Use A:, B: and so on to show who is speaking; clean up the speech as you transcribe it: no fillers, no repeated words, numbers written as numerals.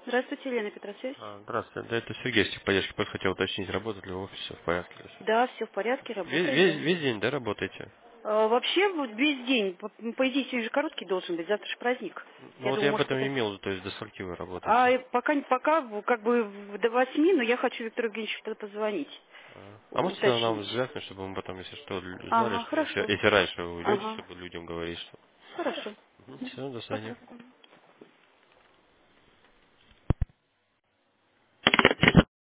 A: Здравствуйте, Елена Петросвязь.
B: Здравствуйте. Да, это Сергей с поддержки. Просто хотел уточнить, работает ли в офисе в порядке.
A: Да, все в порядке,
B: Весь,
A: работает,
B: весь,
A: да.
B: весь день, да, работаете?
A: Вообще, вот весь день, по идее, сегодня же короткий должен быть, завтра же праздник.
B: Ну
A: Я
B: вот
A: думаю,
B: я об
A: может,
B: этом
A: это...
B: имел, то есть до скольки вы работаете?
A: пока как бы до 8, но я хочу Виктору Евгеньевичу позвонить,
B: А можете тогда нам
A: уточнить.
B: звякнуть, чтобы мы потом, если что, знали,
A: Ага,
B: что если,
A: хорошо.
B: если раньше вы уйдете,
A: Ага,
B: чтобы людям говорить, что...
A: хорошо.
B: Все, до свидания.